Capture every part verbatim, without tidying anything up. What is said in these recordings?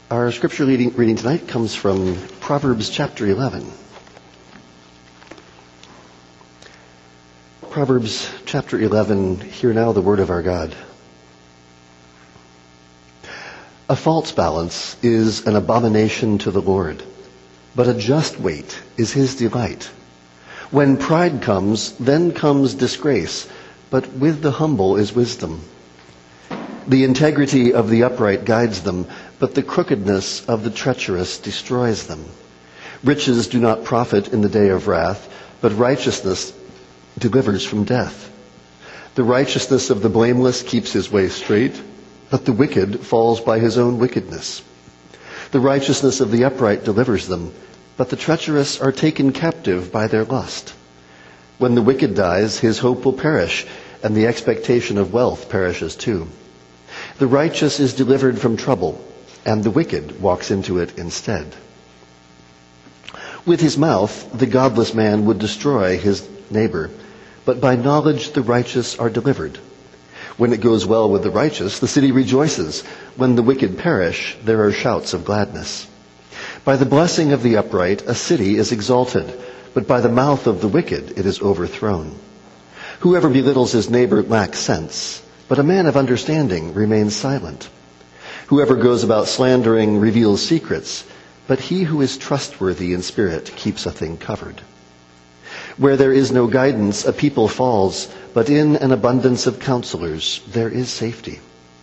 Our scripture reading, reading tonight comes from Proverbs chapter eleven. Proverbs chapter eleven, hear now the word of our God. A false balance is an abomination to the Lord, but a just weight is his delight. When pride comes, then comes disgrace, but with the humble is wisdom. The integrity of the upright guides them, but the crookedness of the treacherous destroys them. Riches do not profit in the day of wrath, but righteousness delivers from death. The righteousness of the blameless keeps his way straight, but the wicked falls by his own wickedness. The righteousness of the upright delivers them, but the treacherous are taken captive by their lust. When the wicked dies, his hope will perish, and the expectation of wealth perishes too. The righteous is delivered from trouble, and the wicked walks into it instead. With his mouth, the godless man would destroy his neighbor, but by knowledge the righteous are delivered. When it goes well with the righteous, the city rejoices. When the wicked perish, there are shouts of gladness. By the blessing of the upright, a city is exalted, but by the mouth of the wicked it is overthrown. Whoever belittles his neighbor lacks sense, but a man of understanding remains silent. Whoever goes about slandering reveals secrets, but he who is trustworthy in spirit keeps a thing covered. Where there is no guidance, a people falls, but in an abundance of counselors there is safety.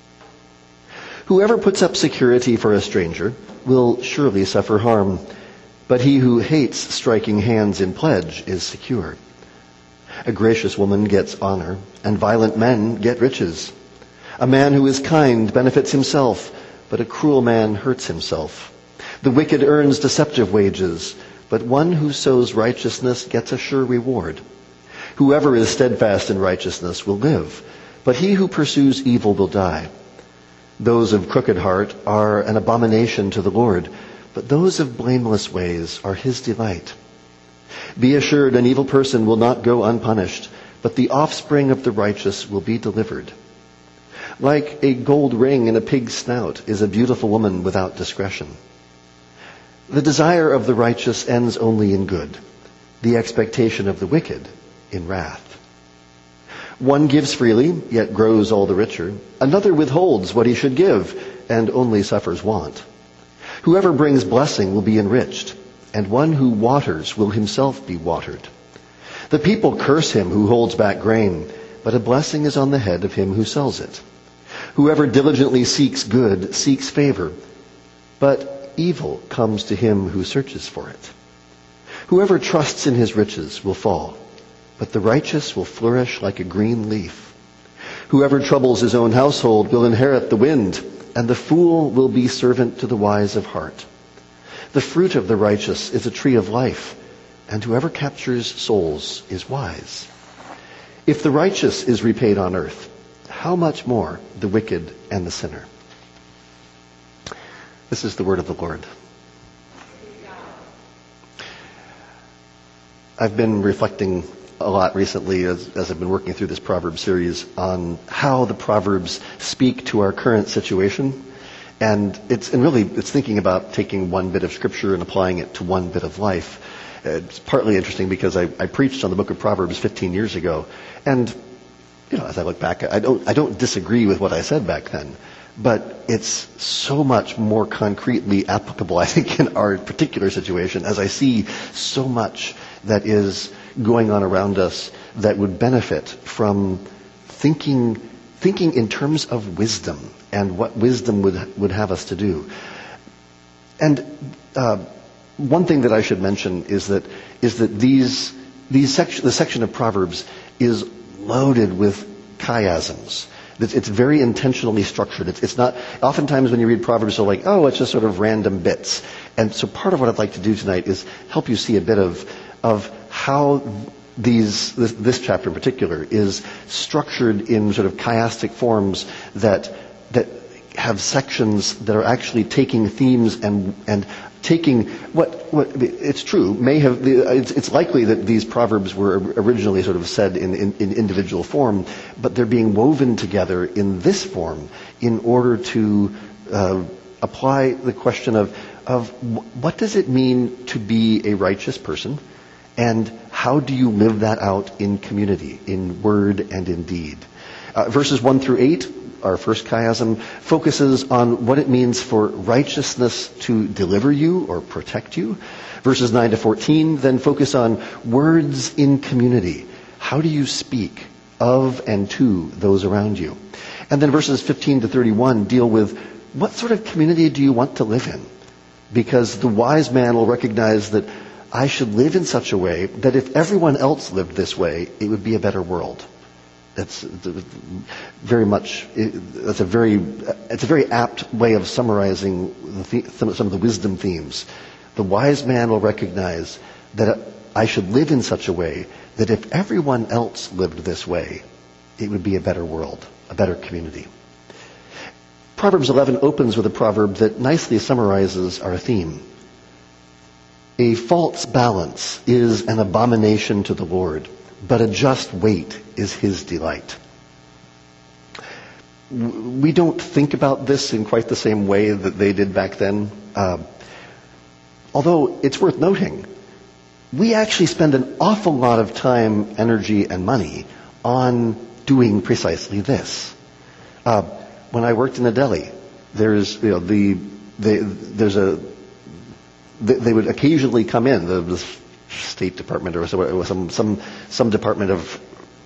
Whoever puts up security for a stranger will surely suffer harm, but he who hates striking hands in pledge is secure. A gracious woman gets honor, and violent men get riches. A man who is kind benefits himself, but a cruel man hurts himself. The wicked earns deceptive wages, but one who sows righteousness gets a sure reward. Whoever is steadfast in righteousness will live, but he who pursues evil will die. Those of crooked heart are an abomination to the Lord, but those of blameless ways are his delight. Be assured, an evil person will not go unpunished, but the offspring of the righteous will be delivered. Like a gold ring in a pig's snout is a beautiful woman without discretion. The desire of the righteous ends only in good, the expectation of the wicked in wrath. One gives freely, yet grows all the richer. Another withholds what he should give, and only suffers want. Whoever brings blessing will be enriched, and one who waters will himself be watered. The people curse him who holds back grain, but a blessing is on the head of him who sells it. Whoever diligently seeks good seeks favor, but evil comes to him who searches for it. Whoever trusts in his riches will fall, but the righteous will flourish like a green leaf. Whoever troubles his own household will inherit the wind, and the fool will be servant to the wise of heart. The fruit of the righteous is a tree of life, and whoever captures souls is wise. If the righteous is repaid on earth, how much more the wicked and the sinner? This is the word of the Lord. I've been reflecting a lot recently as, as I've been working through this Proverbs series on how the Proverbs speak to our current situation. And it's and really it's thinking about taking one bit of scripture and applying it to one bit of life. It's partly interesting because I, I preached on the book of Proverbs fifteen years ago, and you know, as I look back, I don't I don't disagree with what I said back then, but it's so much more concretely applicable, I think, in our particular situation, as I see so much that is going on around us that would benefit from thinking thinking in terms of wisdom and what wisdom would would have us to do. And uh, one thing that I should mention is that is that these these section the section of Proverbs is loaded with chiasms. It's, it's very intentionally structured. It's, it's not oftentimes when you read Proverbs, you're like, oh, it's just sort of random bits. And so part of what I'd like to do tonight is help you see a bit of of how these this, this chapter in particular is structured in sort of chiastic forms that that have sections that are actually taking themes and and taking what what it's true may have it's, it's likely that these proverbs were originally sort of said in, in, in individual form, but they're being woven together in this form in order to uh, apply the question of, of what does it mean to be a righteous person, and how do you live that out in community, in word and in deed? Uh, verses one through eight, our first chiasm, focuses on what it means for righteousness to deliver you or protect you. Verses nine to fourteen then focus on words in community. How do you speak of and to those around you? And then verses fifteen to thirty-one deal with what sort of community do you want to live in? Because the wise man will recognize that I should live in such a way that if everyone else lived this way, it would be a better world. That's very much, that's a very, it's a very apt way of summarizing the, some of the wisdom themes. The wise man will recognize that I should live in such a way that if everyone else lived this way, it would be a better world, a better community. Proverbs eleven opens with a proverb that nicely summarizes our theme. A false balance is an abomination to the Lord, but a just weight is his delight. We don't think about this in quite the same way that they did back then. Uh, although it's worth noting, we actually spend an awful lot of time, energy, and money on doing precisely this. Uh, when I worked in a deli, there's you know the, the there's a they, they would occasionally come in the, the State Department or some some some department of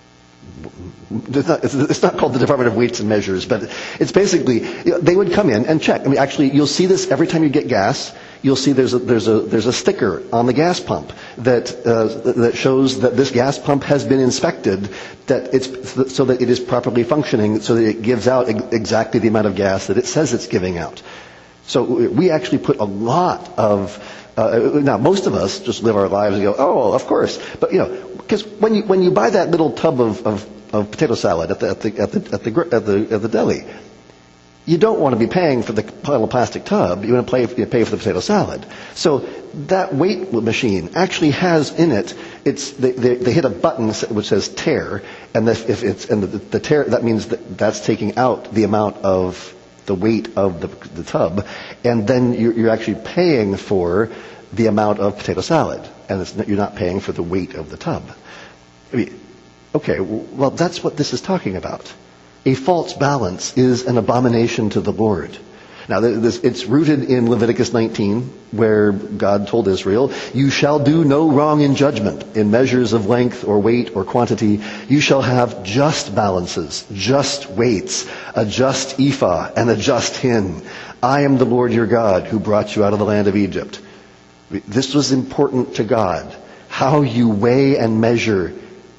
it's not, it's not called the Department of Weights and Measures, but it's basically you know, they would come in and check. I mean, actually, you'll see this every time you get gas. You'll see there's a, there's a there's a sticker on the gas pump that uh, that shows that this gas pump has been inspected, that it's so that it is properly functioning, so that it gives out exactly the amount of gas that it says it's giving out. So we actually put a lot of uh, now most of us just live our lives and go, oh, of course, but you know, because when you when you buy that little tub of of, of potato salad at the at the at the at the at the, at the deli, you don't want to be paying for the little plastic tub. You want to pay, you pay for the potato salad. So that weight machine actually has in it, it's they, they, they hit a button which says tare, and if, if it's and the, the tare, that means that that's taking out the amount of the weight of the, the tub, and then you're, you're actually paying for the amount of potato salad, and it's, you're not paying for the weight of the tub. I mean, okay, well that's what this is talking about. A false balance is an abomination to the Lord. Now, this, it's rooted in Leviticus nineteen, where God told Israel, you shall do no wrong in judgment, in measures of length or weight or quantity. You shall have just balances, just weights, a just ephah and a just hin. I am the Lord your God who brought you out of the land of Egypt. This was important to God. How you weigh and measure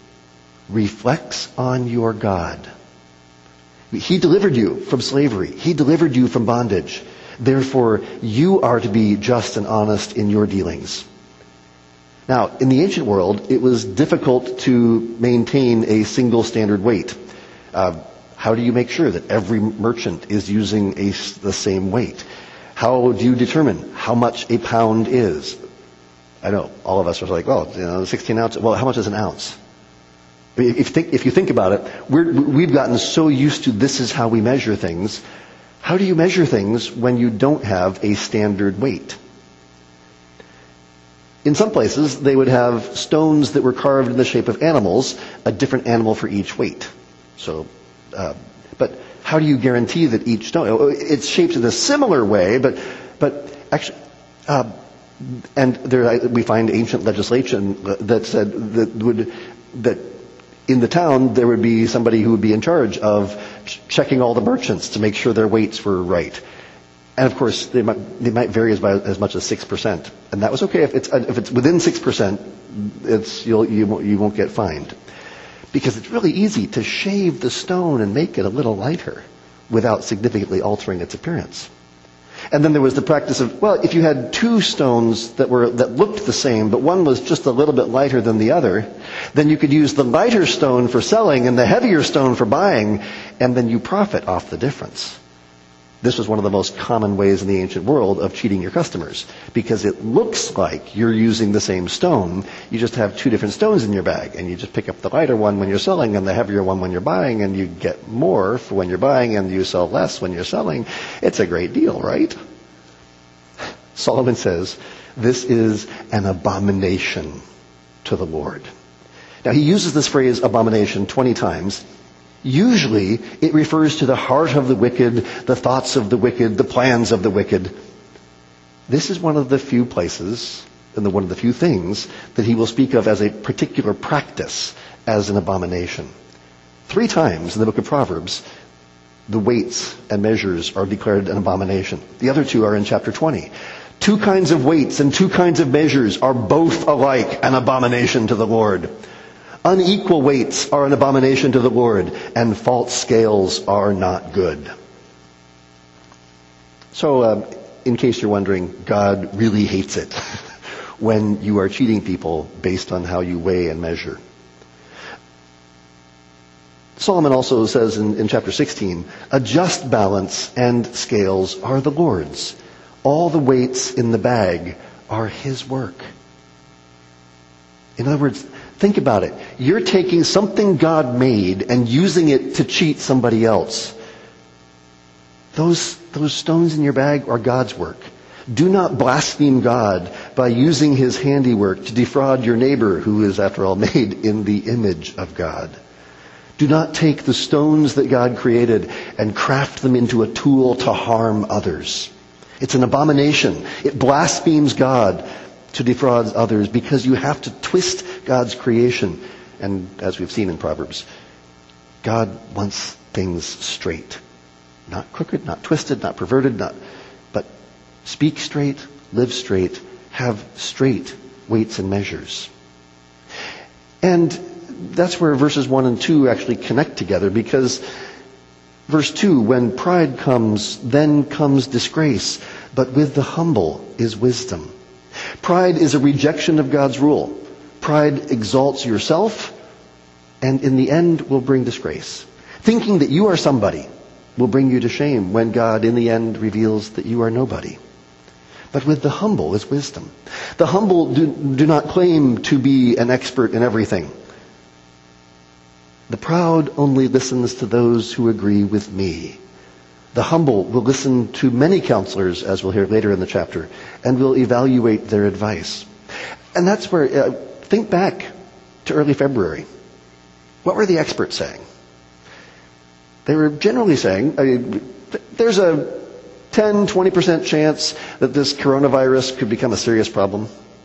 reflects on your God. He delivered you from slavery. He delivered you from bondage. Therefore, you are to be just and honest in your dealings. Now, in the ancient world, it was difficult to maintain a single standard weight. Uh, how do you make sure that every merchant is using a, the same weight? How do you determine how much a pound is? I know, all of us are like, oh, you know, sixteen ounces. Well, how much is an ounce? If you think, if you think about it, we're, we've gotten so used to this is how we measure things. How do you measure things when you don't have a standard weight? In some places, they would have stones that were carved in the shape of animals, a different animal for each weight. So, uh, but how do you guarantee that each stone, it's shaped in a similar way, but, but actually, uh, and there we find ancient legislation that said that would, that in the town, there would be somebody who would be in charge of checking all the merchants to make sure their weights were right. And of course, they might, they might vary as, by, as much as six percent. And that was okay. If it's, if it's within six percent, it's, you'll, you, won't, you won't get fined. Because it's really easy to shave the stone and make it a little lighter without significantly altering its appearance. And then there was the practice of, well, if you had two stones that were that looked the same, but one was just a little bit lighter than the other, then you could use the lighter stone for selling and the heavier stone for buying, and then you profit off the difference. This was one of the most common ways in the ancient world of cheating your customers, because it looks like you're using the same stone. You just have two different stones in your bag, and you just pick up the lighter one when you're selling and the heavier one when you're buying, and you get more for when you're buying and you sell less when you're selling. It's a great deal, right? Solomon says, this is an abomination to the Lord. Now, he uses this phrase abomination twenty times. Usually, it refers to the heart of the wicked, the thoughts of the wicked, the plans of the wicked. This is one of the few places, and the one of the few things, that he will speak of as a particular practice, as an abomination. Three times in the book of Proverbs, the weights and measures are declared an abomination. The other two are in chapter twenty. Two kinds of weights and two kinds of measures are both alike an abomination to the Lord. Unequal weights are an abomination to the Lord, and false scales are not good. So, uh, in case you're wondering, God really hates it when you are cheating people based on how you weigh and measure. Solomon also says in, in chapter sixteen, a just balance and scales are the Lord's. All the weights in the bag are his work. In other words, think about it. You're taking something God made and using it to cheat somebody else. Those, those stones in your bag are God's work. Do not blaspheme God by using his handiwork to defraud your neighbor, who is, after all, made in the image of God. Do not take the stones that God created and craft them into a tool to harm others. It's an abomination. It blasphemes God to defraud others, because you have to twist God's creation. And as we've seen in Proverbs, God wants things straight. Not crooked, not twisted, not perverted, not, but speak straight, live straight, have straight weights and measures. And that's where verses one and two actually connect together, because verse two, when pride comes, then comes disgrace, but with the humble is wisdom. Pride is a rejection of God's rule. Pride exalts yourself, and in the end will bring disgrace. Thinking that you are somebody will bring you to shame when God in the end reveals that you are nobody. But with the humble is wisdom. The humble do, do not claim to be an expert in everything. The proud only listens to those who agree with me. The humble will listen to many counselors, as we'll hear later in the chapter, and will evaluate their advice. And that's where, uh, think back to early February. What were the experts saying? They were generally saying, I mean, there's a ten, twenty percent chance that this coronavirus could become a serious problem.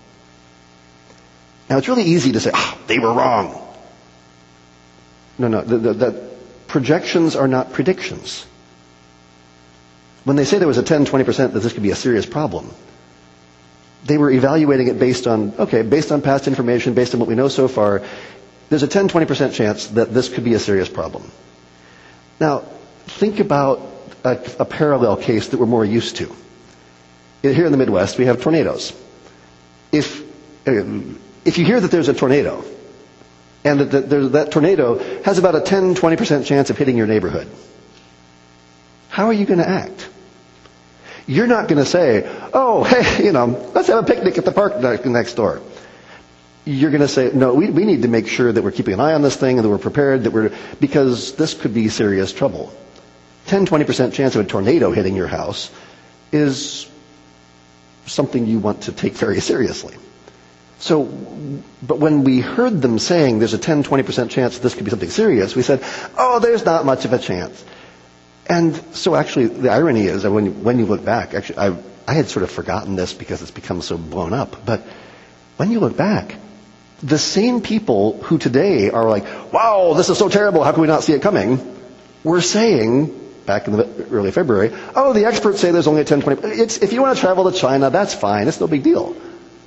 Now, it's really easy to say, ah, they were wrong. No, no, the, the, the projections are not predictions. When they say there was a ten, twenty percent that this could be a serious problem, they were evaluating it based on, okay, based on past information, based on what we know so far, there's a ten, twenty percent chance that this could be a serious problem. Now, think about a, a parallel case that we're more used to. Here in the Midwest, we have tornadoes. If, if you hear that there's a tornado, and that, that, that tornado has about a ten, twenty percent chance of hitting your neighborhood, how are you going to act? You're not going to say, oh, hey, you know, let's have a picnic at the park next door. You're going to say, no, we, we need to make sure that we're keeping an eye on this thing and that we're prepared, that we're, because this could be serious trouble. ten, twenty percent chance of a tornado hitting your house is something you want to take very seriously. So, but when we heard them saying there's a ten, twenty percent chance that this could be something serious, we said, oh, there's not much of a chance. And so actually, the irony is that when you, when you look back, actually, I, I had sort of forgotten this because it's become so blown up, but when you look back, the same people who today are like, wow, this is so terrible, how can we not see it coming, were saying, back in the early February, oh, the experts say there's only a ten, twenty, it's, if you want to travel to China, that's fine, it's no big deal.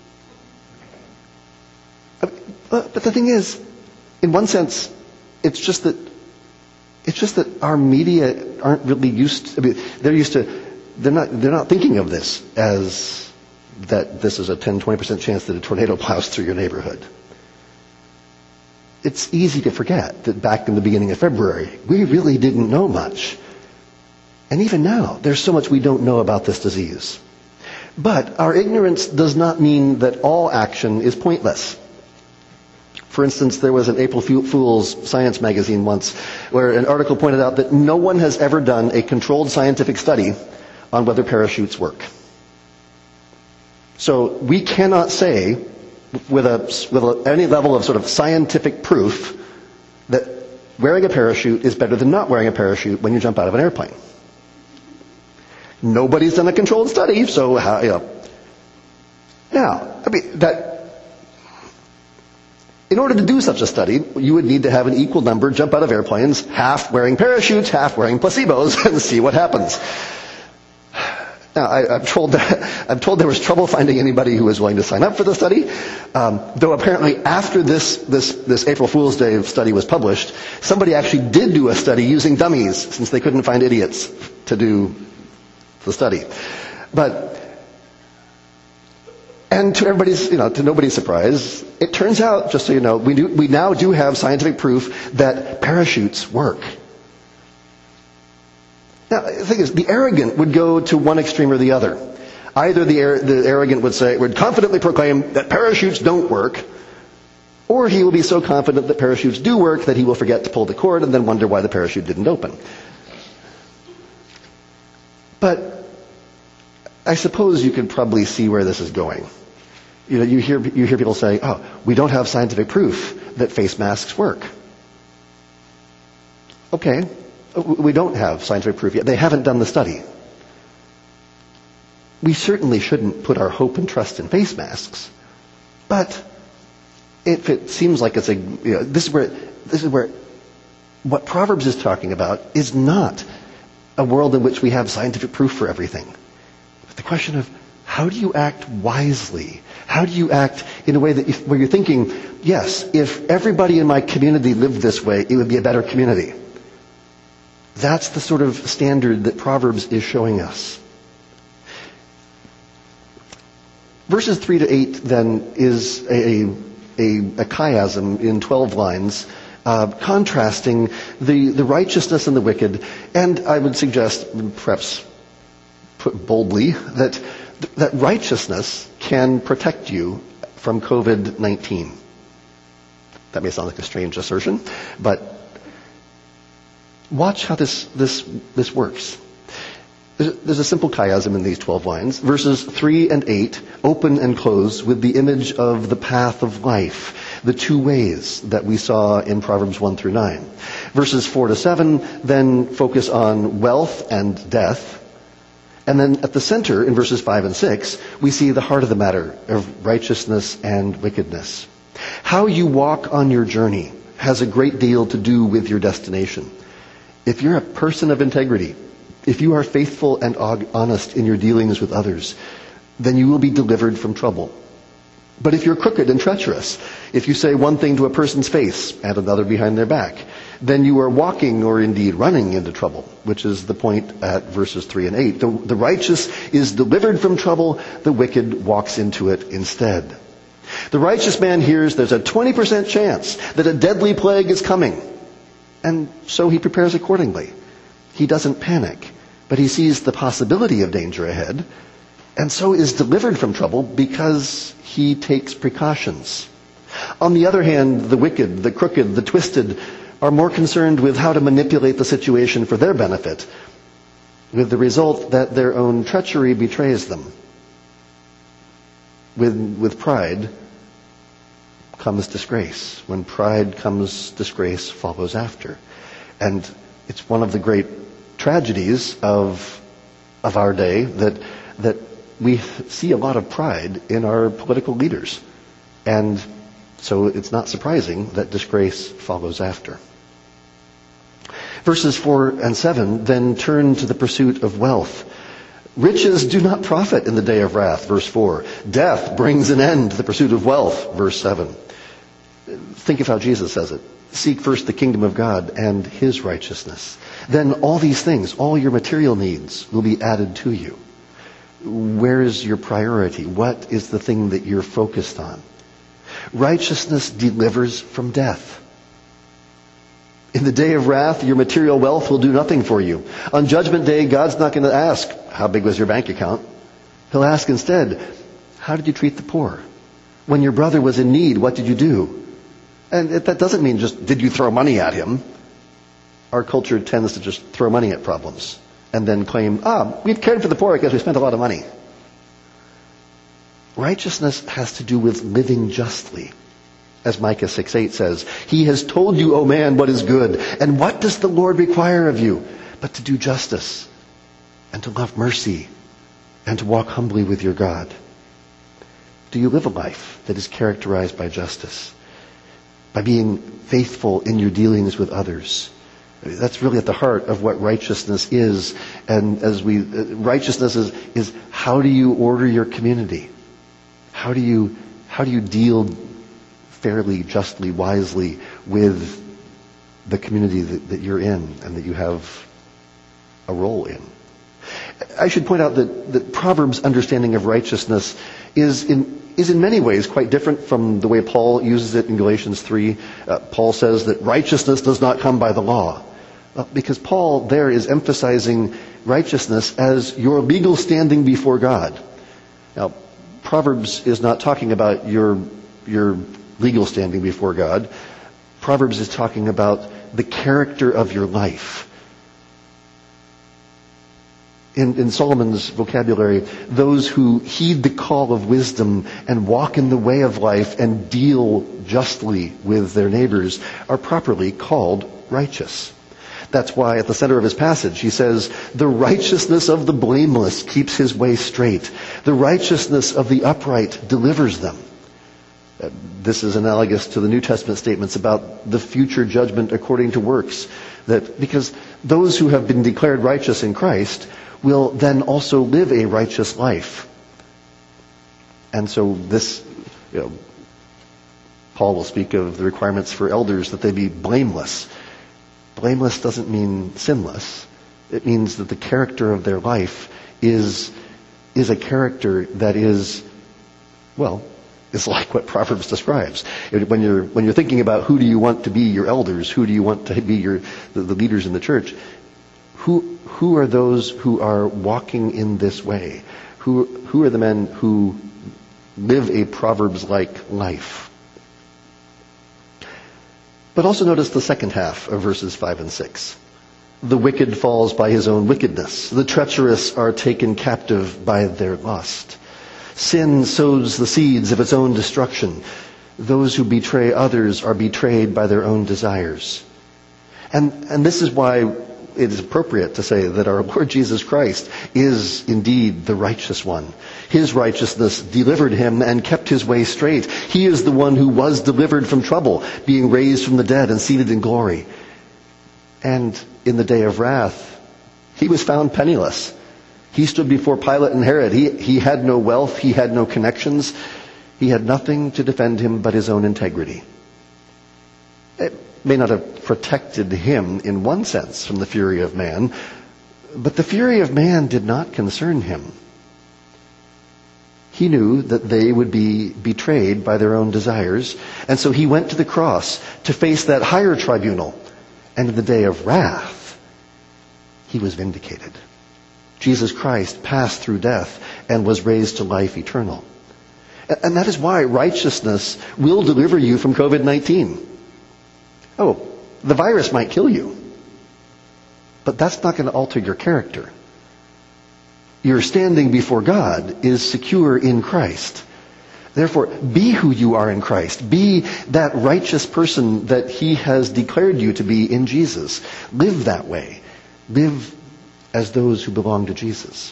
But the thing is, in one sense, it's just that It's just that our media aren't really used to, I mean, they're used to, they're not, they're not thinking of this as that this is a ten, twenty percent chance that a tornado plows through your neighborhood. It's easy to forget that back in the beginning of February, we really didn't know much. And even now, there's so much we don't know about this disease. But our ignorance does not mean that all action is pointless. For instance, there was an April Fool's Science magazine once where an article pointed out that no one has ever done a controlled scientific study on whether parachutes work. So we cannot say with, a, with a, any level of sort of scientific proof that wearing a parachute is better than not wearing a parachute when you jump out of an airplane. Nobody's done a controlled study, so how, you know. Now, I mean, that, in order to do such a study, you would need to have an equal number jump out of airplanes, half wearing parachutes, half wearing placebos, and see what happens. Now, I, I'm told that, I'm told there was trouble finding anybody who was willing to sign up for the study. Um, though apparently after this, this, this April Fool's Day study was published, somebody actually did do a study using dummies, since they couldn't find idiots to do the study. But, and to everybody's, you know, to nobody's surprise, it turns out, just so you know, we do, we now do have scientific proof that parachutes work. Now, the thing is, the arrogant would go to one extreme or the other. Either the, ar- the arrogant would say, would confidently proclaim that parachutes don't work, or he will be so confident that parachutes do work that he will forget to pull the cord and then wonder why the parachute didn't open. But I suppose you could probably see where this is going. You know, you hear, you hear people say, oh, we don't have scientific proof that face masks work. Okay. We don't have scientific proof yet. They haven't done the study. We certainly shouldn't put our hope and trust in face masks. But if it seems like it's a, you know, this is where, this is where what Proverbs is talking about is not a world in which we have scientific proof for everything. But the question of how do you act wisely? How do you act in a way that if, where you're thinking, yes, if everybody in my community lived this way, it would be a better community. That's the sort of standard that Proverbs is showing us. Verses three to eight, then, is a, a, a chiasm in twelve lines, uh, contrasting the, the righteousness and the wicked. And I would suggest, perhaps put boldly, that, that righteousness can protect you from covid nineteen. That may sound like a strange assertion, but watch how this, this, this works. There's, there's a simple chiasm in these twelve lines. Verses three and eight open and close with the image of the path of life, the two ways that we saw in Proverbs one through nine. Verses four to seven then focus on wealth and death. And then at the center, in verses five and six, we see the heart of the matter of righteousness and wickedness. How you walk on your journey has a great deal to do with your destination. If you're a person of integrity, if you are faithful and honest in your dealings with others, then you will be delivered from trouble. But if you're crooked and treacherous, if you say one thing to a person's face and another behind their back, then you are walking or indeed running into trouble, which is the point at verses three and eight. The, the righteous is delivered from trouble, the wicked walks into it instead. The righteous man hears there's a twenty percent chance that a deadly plague is coming. And so he prepares accordingly. He doesn't panic, but he sees the possibility of danger ahead, and so is delivered from trouble because he takes precautions. On the other hand, the wicked, the crooked, the twisted are more concerned with how to manipulate the situation for their benefit, with the result that their own treachery betrays them. With, with pride comes disgrace. When pride comes, disgrace follows after. And it's one of the great tragedies of of our day that that we see a lot of pride in our political leaders. And so it's not surprising that disgrace follows after. Verses four and seven then turn to the pursuit of wealth. Riches do not profit in the day of wrath, verse four. Death brings an end to the pursuit of wealth, verse seven. Think of how Jesus says it. Seek first the kingdom of God and His righteousness. Then all these things, all your material needs, will be added to you. Where is your priority? What is the thing that you're focused on? Righteousness delivers from death. In the day of wrath, your material wealth will do nothing for you. On Judgment Day, God's not going to ask, how big was your bank account? He'll ask instead, how did you treat the poor? When your brother was in need, what did you do? And it, that doesn't mean just, did you throw money at him? Our culture tends to just throw money at problems and then claim, ah, we've cared for the poor because we spent a lot of money. Righteousness has to do with living justly. As Micah six eight says, He has told you, O man, what is good. And what does the Lord require of you? But to do justice, and to love mercy, and to walk humbly with your God. Do you live a life that is characterized by justice? By being faithful in your dealings with others? That's really at the heart of what righteousness is. And as we, righteousness is, is how do you order your community? How do you, how do you deal fairly, justly, wisely with the community that, that you're in and that you have a role in? I should point out that, that Proverbs' understanding of righteousness is in, is in many ways quite different from the way Paul uses it in Galatians three. Uh, Paul says that righteousness does not come by the law. Uh, because Paul there is emphasizing righteousness as your legal standing before God. Now, Proverbs is not talking about your, your legal standing before God. Proverbs is talking about the character of your life. In, in Solomon's vocabulary, those who heed the call of wisdom and walk in the way of life and deal justly with their neighbors are properly called righteous. That's why at the center of his passage he says, the righteousness of the blameless keeps his way straight. The righteousness of the upright delivers them. Uh, this is analogous to the New Testament statements about the future judgment according to works. That because those who have been declared righteous in Christ will then also live a righteous life. And so this, you know, Paul will speak of the requirements for elders that they be blameless. Blameless doesn't mean sinless. It means that the character of their life is, is a character that is, well, is like what Proverbs describes. When you're, when you're thinking about who do you want to be your elders, who do you want to be your, the, the leaders in the church, who, who are those who are walking in this way? Who, who are the men who live a Proverbs-like life? But also notice the second half of verses five and six. The wicked falls by his own wickedness. The treacherous are taken captive by their lust. Sin sows the seeds of its own destruction. Those who betray others are betrayed by their own desires. And, and this is why it is appropriate to say that our Lord Jesus Christ is indeed the righteous one. His righteousness delivered him and kept his way straight. He is the one who was delivered from trouble, being raised from the dead and seated in glory. And in the day of wrath, he was found penniless. He stood before Pilate and Herod. He, he had no wealth. He had no connections. He had nothing to defend him but his own integrity. It may not have protected him in one sense from the fury of man, but the fury of man did not concern him. He knew that they would be betrayed by their own desires, and so he went to the cross to face that higher tribunal. And in the day of wrath, he was vindicated. Jesus Christ passed through death and was raised to life eternal. And that is why righteousness will deliver you from covid nineteen. Oh, the virus might kill you, but that's not going to alter your character. Your standing before God is secure in Christ. Therefore, be who you are in Christ. Be that righteous person that He has declared you to be in Jesus. Live that way. Live as those who belong to Jesus.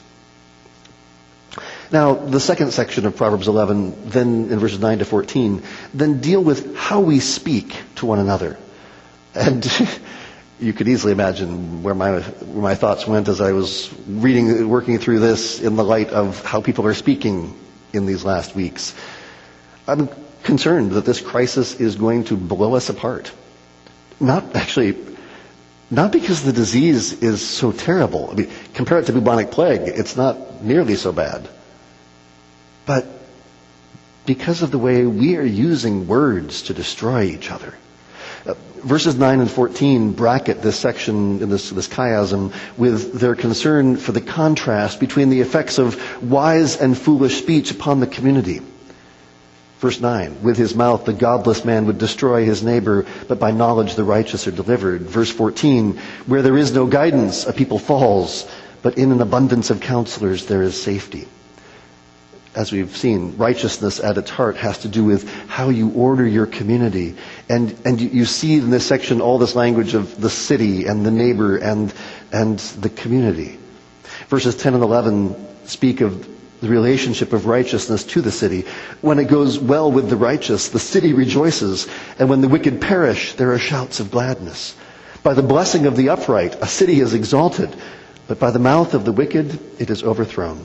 Now, the second section of Proverbs eleven, then in verses nine to fourteen, then deal with how we speak to one another. And you could easily imagine where my where my thoughts went as I was reading, working through this in the light of how people are speaking in these last weeks. I'm concerned that this crisis is going to blow us apart. Not actually, not because the disease is so terrible. I mean, compare it to bubonic plague, it's not nearly so bad. But because of the way we are using words to destroy each other. Uh, verses nine and fourteen bracket this section, in this, this chiasm, with their concern for the contrast between the effects of wise and foolish speech upon the community. Verse nine, with his mouth the godless man would destroy his neighbor, but by knowledge the righteous are delivered. Verse fourteen, where there is no guidance, a people falls, but in an abundance of counselors there is safety. As we've seen, righteousness at its heart has to do with how you order your community. And and you, you see in this section all this language of the city and the neighbor and and the community. Verses ten and eleven speak of the relationship of righteousness to the city. When it goes well with the righteous, the city rejoices. And when the wicked perish, there are shouts of gladness. By the blessing of the upright, a city is exalted. But by the mouth of the wicked, it is overthrown.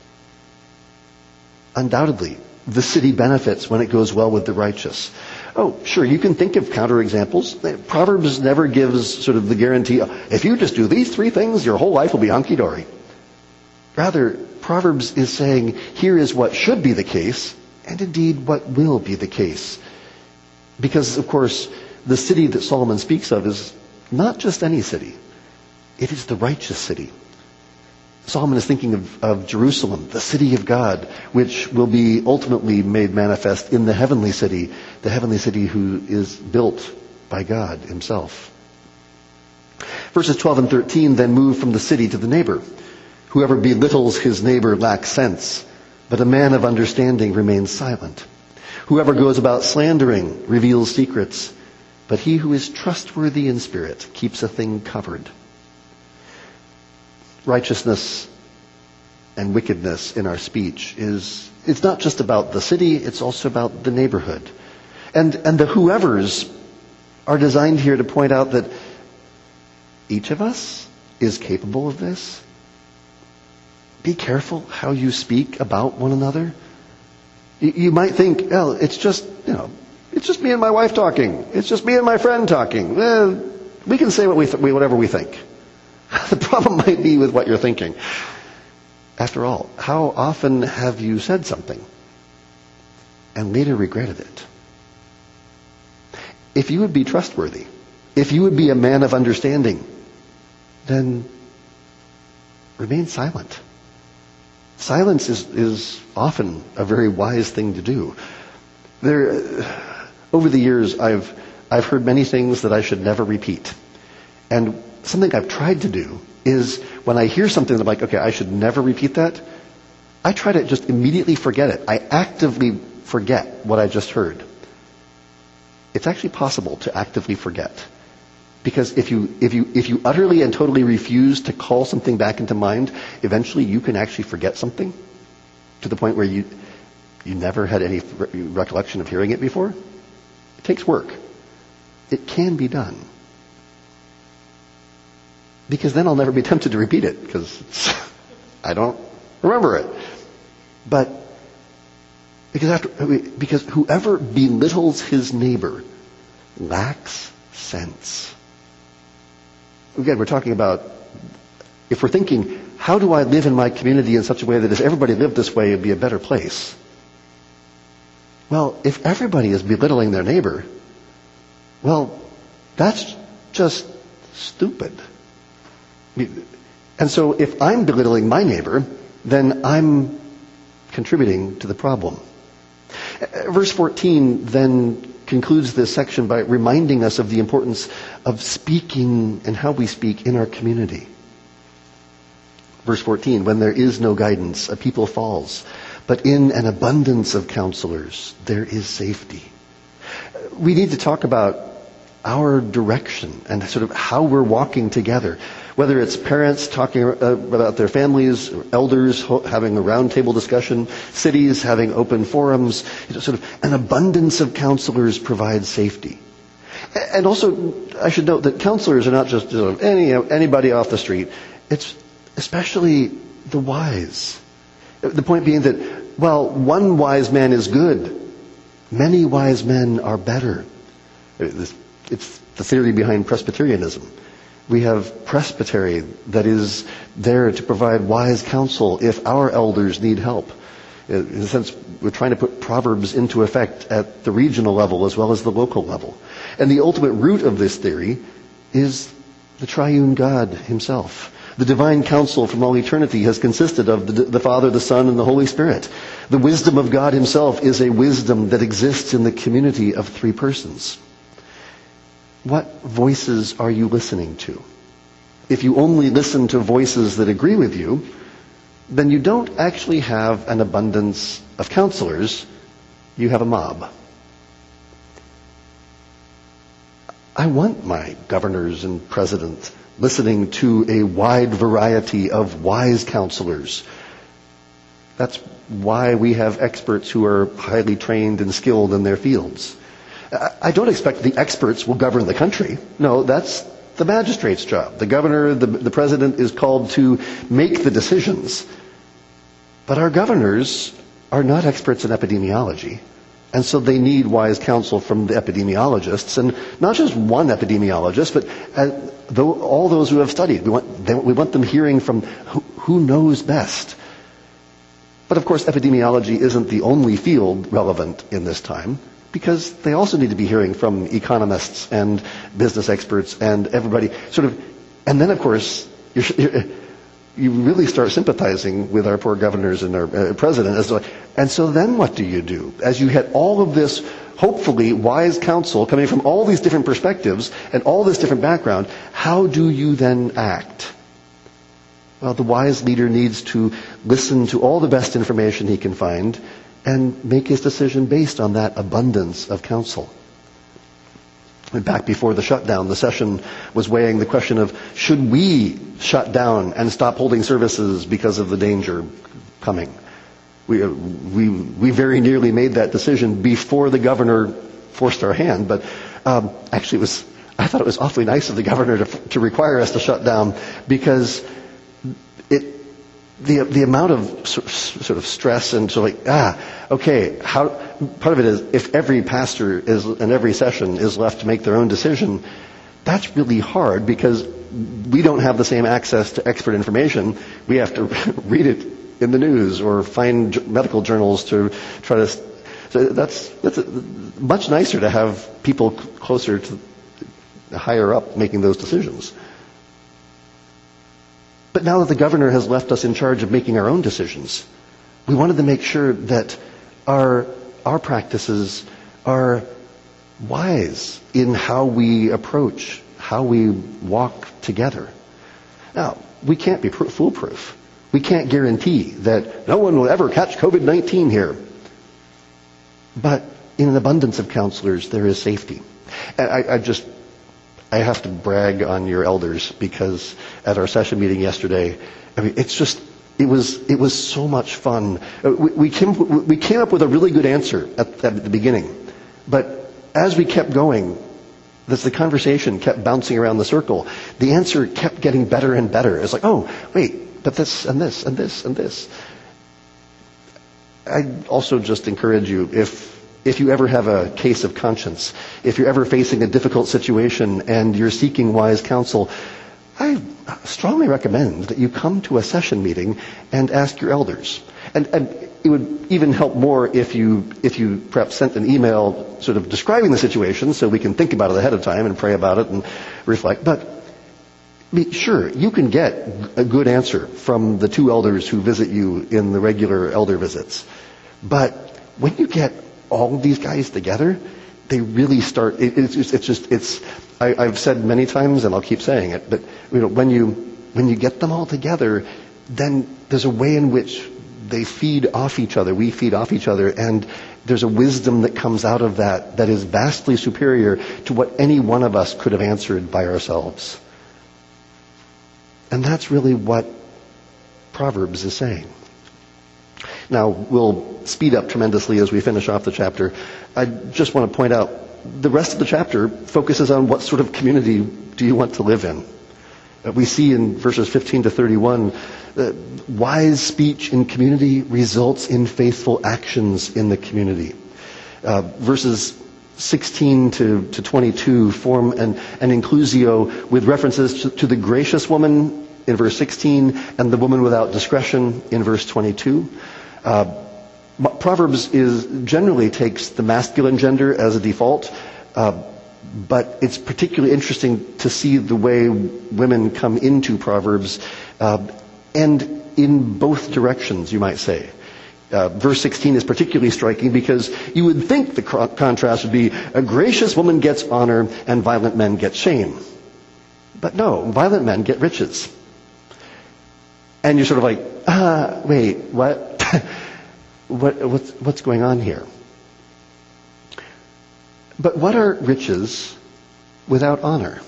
Undoubtedly, the city benefits when it goes well with the righteous. Oh, sure, you can think of counterexamples. Proverbs never gives sort of the guarantee, if you just do these three things, your whole life will be hunky-dory. Rather, Proverbs is saying, here is what should be the case, and indeed what will be the case. Because, of course, the city that Solomon speaks of is not just any city. It is the righteous city. Solomon is thinking of, of Jerusalem, the city of God, which will be ultimately made manifest in the heavenly city, the heavenly city who is built by God himself. Verses twelve and thirteen then move from the city to the neighbor. Whoever belittles his neighbor lacks sense, but a man of understanding remains silent. Whoever goes about slandering reveals secrets, but he who is trustworthy in spirit keeps a thing covered. Righteousness and wickedness in our speech is, it's not just about the city, it's also about the neighborhood. And, and the whoever's are designed here to point out that each of us is capable of this. Be careful how you speak about one another. You, you might think, oh, it's just, you know, it's just me and my wife talking. It's just me and my friend talking. Eh, we can say what we th- whatever we think. The problem might be with what you're thinking. After all, how often have you said something and later regretted it? If you would be trustworthy, if you would be a man of understanding, then remain silent. Silence is, is often a very wise thing to do. There, over the years, I've I've heard many things that I should never repeat. And something I've tried to do is when I hear something that I'm like, okay, I should never repeat that, I try to just immediately forget it. I actively forget what I just heard. It's actually possible to actively forget. Because if you if you if you utterly and totally refuse to call something back into mind, eventually you can actually forget something to the point where you you never had any re- recollection of hearing it before. It takes work. It can be done. Because then I'll never be tempted to repeat it because it's, I don't remember it. But because after because whoever belittles his neighbor lacks sense. Again, we're talking about, if we're thinking, how do I live in my community in such a way that if everybody lived this way, it'd be a better place? Well, if everybody is belittling their neighbor, well, that's just stupid. And so if I'm belittling my neighbor, then I'm contributing to the problem. Verse fourteen then concludes this section by reminding us of the importance of speaking and how we speak in our community. Verse fourteen, when there is no guidance, a people falls, but in an abundance of counselors, there is safety. We need to talk about our direction and sort of how we're walking together. Whether it's parents talking about their families, or elders having a roundtable discussion, cities having open forums, you know, sort of an abundance of counselors provides safety. And also, I should note that counselors are not just sort of any anybody off the street. It's especially the wise. The point being that, well, one wise man is good. Many wise men are better. It's the theory behind Presbyterianism. We have presbytery that is there to provide wise counsel if our elders need help. In a sense, we're trying to put Proverbs into effect at the regional level as well as the local level. And the ultimate root of this theory is the triune God himself. The divine counsel from all eternity has consisted of the, the Father, the Son, and the Holy Spirit. The wisdom of God himself is a wisdom that exists in the community of three persons. What voices are you listening to? If you only listen to voices that agree with you, then you don't actually have an abundance of counselors. You have a mob. I want my governors and presidents listening to a wide variety of wise counselors. That's why we have experts who are highly trained and skilled in their fields. I don't expect the experts will govern the country. No, that's the magistrate's job. The governor, the, the president is called to make the decisions. But our governors are not experts in epidemiology. And so they need wise counsel from the epidemiologists, and not just one epidemiologist, but uh, though, all those who have studied. We want, they, we want them hearing from who, who knows best. But of course, epidemiology isn't the only field relevant in this time, because they also need to be hearing from economists and business experts and everybody. Sort of, and then of course, you're, you're, you really start sympathizing with our poor governors and our uh, president. As to, and so then what do you do? As you had all of this, hopefully, wise counsel coming from all these different perspectives and all this different background, how do you then act? Well, the wise leader needs to listen to all the best information he can find and make his decision based on that abundance of counsel. Back before the shutdown, the session was weighing the question of, should we shut down and stop holding services because of the danger coming? We, uh, we, we very nearly made that decision before the governor forced our hand, but um, actually it was, I thought it was awfully nice of the governor to, to require us to shut down, because it, the, the amount of sort of stress and so like, ah, okay, how, part of it is if every pastor is, in every session is left to make their own decision, that's really hard because we don't have the same access to expert information. We have to read it in the news or find medical journals to try to, so that's, that's a, much nicer to have people closer to, higher up making those decisions. But now that the governor has left us in charge of making our own decisions, we wanted to make sure that our our practices are wise in how we approach, how we walk together. Now, we can't be foolproof. We can't guarantee that no one will ever catch covid nineteen here. But in an abundance of counselors, there is safety. And I, I just... I have to brag on your elders, because at our session meeting yesterday, I mean, it's just, it was, it was so much fun. We, we came, we came up with a really good answer at, at the beginning. But as we kept going, as the conversation kept bouncing around the circle, the answer kept getting better and better. It's like, oh, wait, but this and this and this and this. I also just encourage you, if If you ever have a case of conscience, if you're ever facing a difficult situation and you're seeking wise counsel, I strongly recommend that you come to a session meeting and ask your elders. And, and it would even help more if you if you perhaps sent an email sort of describing the situation so we can think about it ahead of time and pray about it and reflect. But be, sure, you can get a good answer from the two elders who visit you in the regular elder visits. But when you get all of these guys together, they really start, it, it's, just, it's just, it's, I, I've said many times and I'll keep saying it, but you know, when you, when you get them all together, then there's a way in which they feed off each other, we feed off each other, and there's a wisdom that comes out of that that is vastly superior to what any one of us could have answered by ourselves. And that's really what Proverbs is saying. Now, we'll speed up tremendously as we finish off the chapter. I just want to point out, the rest of the chapter focuses on what sort of community do you want to live in. Uh, we see in verses fifteen to thirty-one, that wise speech in community results in faithful actions in the community. Uh, verses sixteen to, to twenty-two form an, an inclusio with references to, to the gracious woman in verse sixteen and the woman without discretion in verse twenty-two. Uh, Proverbs is generally takes the masculine gender as a default, uh, but it's particularly interesting to see the way women come into Proverbs, uh, and in both directions, you might say. Uh, verse sixteen is particularly striking because you would think the co- contrast would be a gracious woman gets honor and violent men get shame. But no, violent men get riches. And you're sort of like, ah, wait, what? what what's, what's going on here? But what are riches without honor?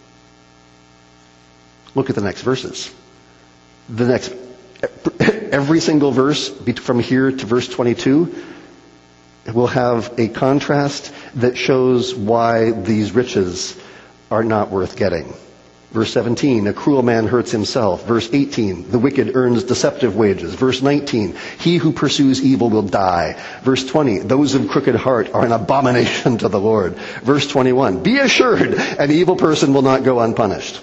Look at the next verses. The next, every single verse from here to verse twenty-two will have a contrast that shows why these riches are not worth getting. Verse seventeen, a cruel man hurts himself. Verse eighteen, the wicked earns deceptive wages. Verse nineteen, he who pursues evil will die. Verse twenty, those of crooked heart are an abomination to the Lord. Verse twenty-one, be assured, an evil person will not go unpunished.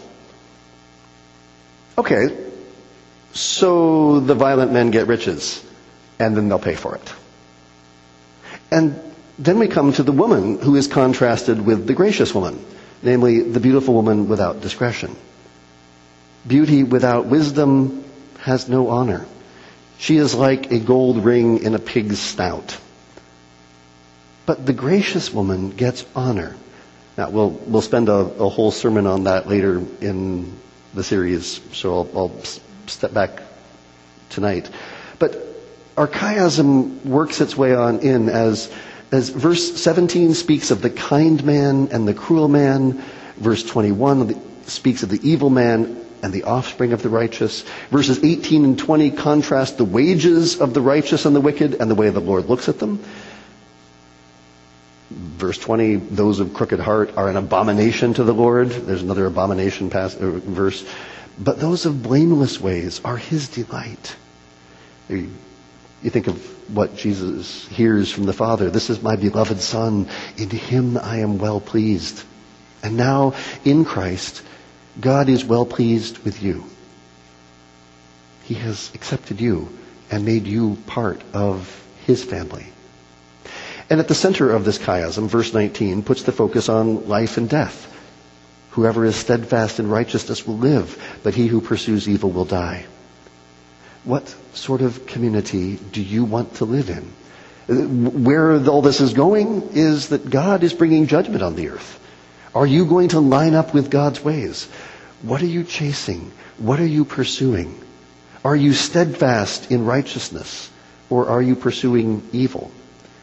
Okay, so the violent men get riches, and then they'll pay for it. And then we come to the woman who is contrasted with the gracious woman. Namely, the beautiful woman without discretion. Beauty without wisdom has no honor. She is like a gold ring in a pig's snout. But the gracious woman gets honor. Now, we'll we'll spend a, a whole sermon on that later in the series, so I'll, I'll step back tonight. But our chiasm works its way on in as As verse seventeen speaks of the kind man and the cruel man, verse twenty-one speaks of the evil man and the offspring of the righteous. Verses eighteen and twenty contrast the wages of the righteous and the wicked and the way the Lord looks at them. Verse twenty, those of crooked heart are an abomination to the Lord. There's another abomination pass, uh, verse. But those of blameless ways are his delight. You think of what Jesus hears from the Father. This is my beloved Son. In him I am well pleased. And now, in Christ, God is well pleased with you. He has accepted you and made you part of his family. And at the center of this chiasm, verse nineteen puts the focus on life and death. Whoever is steadfast in righteousness will live, but he who pursues evil will die. What sort of community do you want to live in? Where all this is going is that God is bringing judgment on the earth. Are you going to line up with God's ways? What are you chasing? What are you pursuing? Are you steadfast in righteousness, or are you pursuing evil?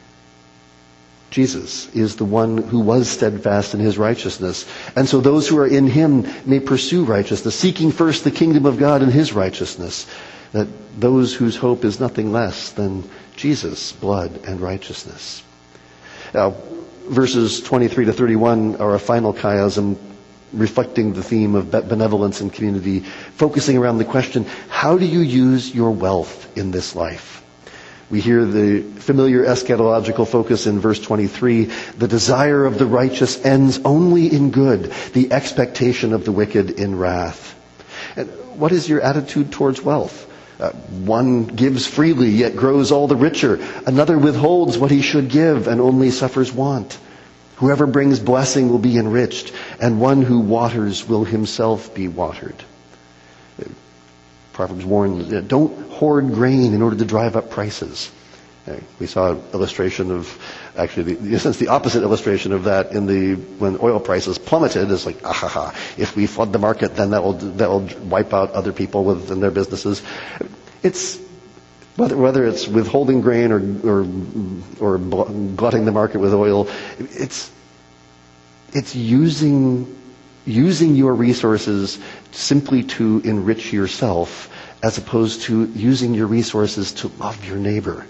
Jesus is the one who was steadfast in his righteousness. And so those who are in him may pursue righteousness, seeking first the kingdom of God and his righteousness. That those whose hope is nothing less than Jesus' blood and righteousness. Now, verses twenty-three to thirty-one are a final chiasm reflecting the theme of benevolence and community, focusing around the question, how do you use your wealth in this life? We hear the familiar eschatological focus in verse twenty-three. The desire of the righteous ends only in good, the expectation of the wicked in wrath. And what is your attitude towards wealth? Uh, one gives freely, yet grows all the richer. Another withholds what he should give and only suffers want. Whoever brings blessing will be enriched, and one who waters will himself be watered. Proverbs warns, don't hoard grain in order to drive up prices. We saw an illustration of, actually, the, in a sense, the opposite illustration of that in the when oil prices plummeted. It's like, ah ha ha, if we flood the market, then that will that will wipe out other people within their businesses. It's whether whether it's withholding grain or or or glutting the market with oil. It's it's using using your resources simply to enrich yourself, as opposed to using your resources to love your neighbor.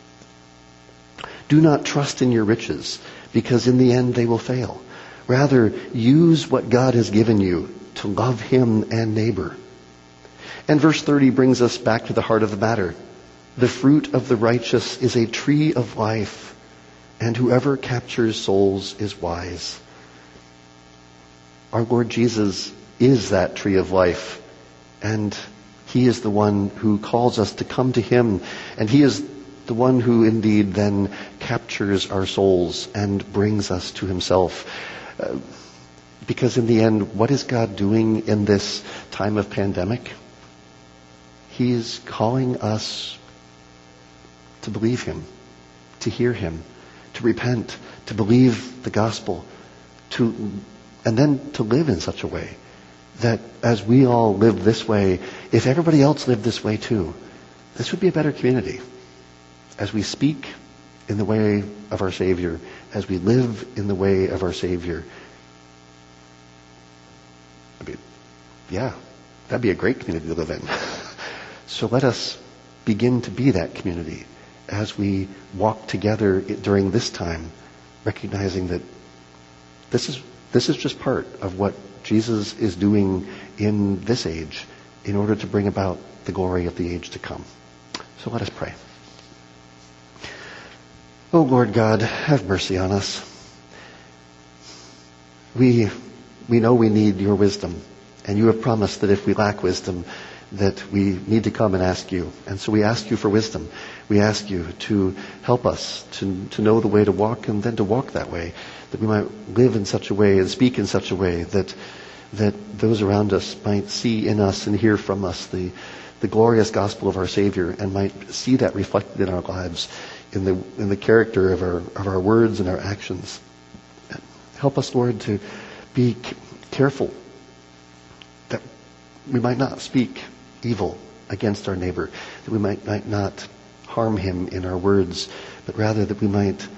Do not trust in your riches, because in the end they will fail. Rather, use what God has given you to love him and neighbor. And verse thirty brings us back to the heart of the matter. The fruit of the righteous is a tree of life, and whoever captures souls is wise. Our Lord Jesus is that tree of life, and he is the one who calls us to come to him, and he is the one who indeed then captures our souls and brings us to himself. Uh, because in the end, what is God doing in this time of pandemic? He is calling us to believe him, to hear him, to repent, to believe the gospel, to and then to live in such a way that as we all live this way, if everybody else lived this way too, this would be a better community. As we speak in the way of our Savior, as we live in the way of our Savior, I mean, yeah, that'd be a great community to live in. So let us begin to be that community as we walk together during this time, recognizing that this is this is just part of what Jesus is doing in this age in order to bring about the glory of the age to come. So let us pray. Oh Lord God, have mercy on us. We we know we need your wisdom, and you have promised that if we lack wisdom, that we need to come and ask you. And so we ask you for wisdom. We ask you to help us to, to know the way to walk, and then to walk that way, that we might live in such a way and speak in such a way that that those around us might see in us and hear from us the, the glorious gospel of our Savior, and might see that reflected in our lives, in the in the character of our of our words and our actions. Help us, Lord, to be c- careful that we might not speak evil against our neighbor, that we might, might not harm him in our words, but rather that we might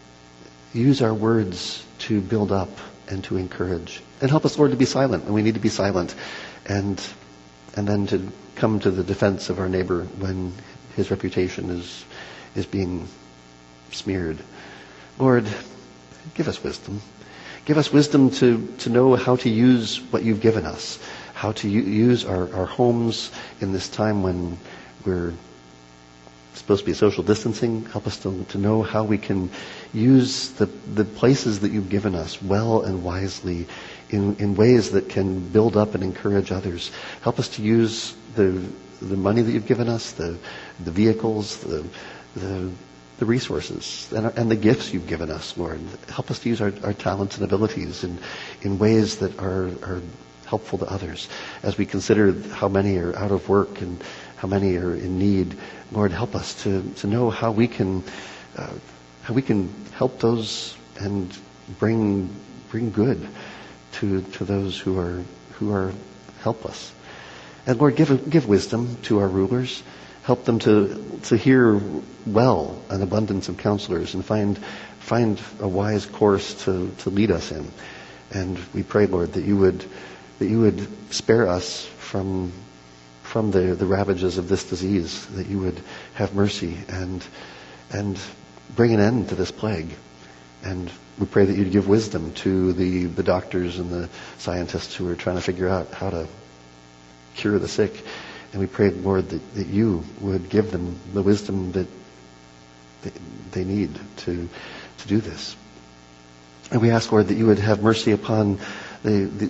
use our words to build up and to encourage. And help us, Lord, to be silent when we need to be silent, and and then to come to the defense of our neighbor when his reputation is is being smeared. Lord, give us wisdom. Give us wisdom to, to know how to use what you've given us, how to u- use our, our homes in this time when we're supposed to be social distancing. Help us to, to know how we can use the, the places that you've given us well and wisely in, in ways that can build up and encourage others. Help us to use the the money that you've given us, the the vehicles, the the, the resources, and, and the gifts you've given us, Lord. Help us to use our, our talents and abilities in, in ways that are, are helpful to others. As we consider how many are out of work and how many are in need, Lord, help us to, to know how we can uh, how we can help those and bring bring good to to those who are who are helpless. And Lord, give give wisdom to our rulers. Help them to to hear well an abundance of counselors and find find a wise course to, to lead us in. And we pray, Lord, that you would that you would spare us from from the, the ravages of this disease, that you would have mercy and and bring an end to this plague. And we pray that you'd give wisdom to the, the doctors and the scientists who are trying to figure out how to cure the sick. And we pray, Lord, that, that you would give them the wisdom that they, they need to to do this. And we ask, Lord, that you would have mercy upon the, the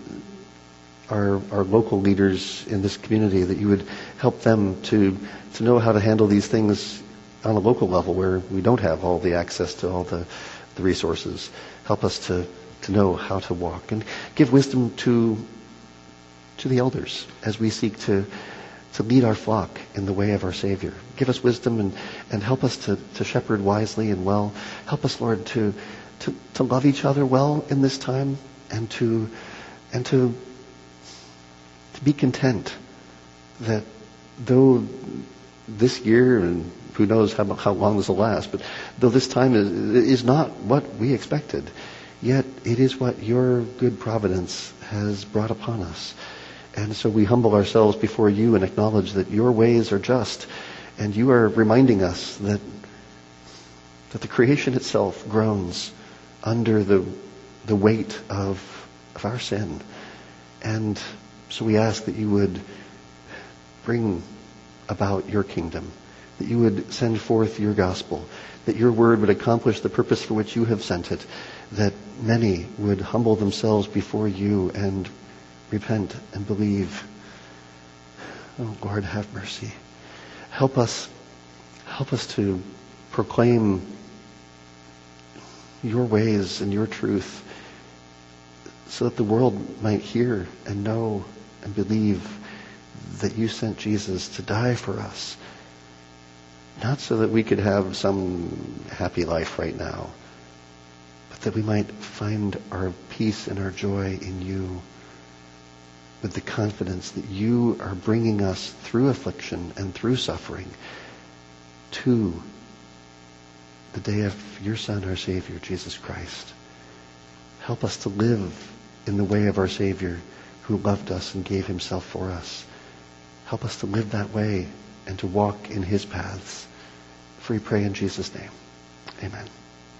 our our local leaders in this community, that you would help them to to know how to handle these things on a local level where we don't have all the access to all the, the resources. Help us to, to know how to walk, and give wisdom to to the elders as we seek to to lead our flock in the way of our Savior. Give us wisdom and, and help us to, to shepherd wisely and well. Help us, Lord, to, to to love each other well in this time, and to and to to be content that though this year, and who knows how, how long this will last, but though this time is, is not what we expected, yet it is what your good providence has brought upon us. And so we humble ourselves before you and acknowledge that your ways are just, and you are reminding us that that the creation itself groans under the the weight of of our sin. And so we ask that you would bring about your kingdom, that you would send forth your gospel, that your word would accomplish the purpose for which you have sent it, that many would humble themselves before you and repent and believe. Oh Lord, have mercy. Help us, help us to proclaim your ways and your truth so that the world might hear and know and believe that you sent Jesus to die for us. Not so that we could have some happy life right now, but that we might find our peace and our joy in you, with the confidence that you are bringing us through affliction and through suffering to the day of your Son, our Savior, Jesus Christ. Help us to live in the way of our Savior who loved us and gave himself for us. Help us to live that way and to walk in his paths. For we pray in Jesus' name. Amen.